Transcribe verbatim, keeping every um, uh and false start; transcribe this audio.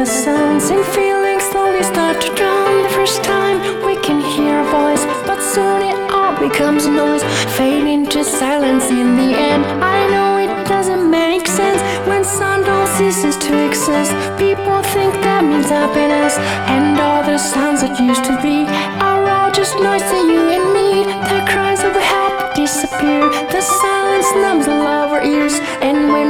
the sounds and feelings slowly start to drown. The first time we can hear a voice, but soon it all becomes noise, fading to silence in the end. I know it doesn't make sense when sound all ceases to exist. People think that means happiness, and all the sounds that used to be are all just noise to you and me. The cries of help disappear, the silence numbs all our ears, and when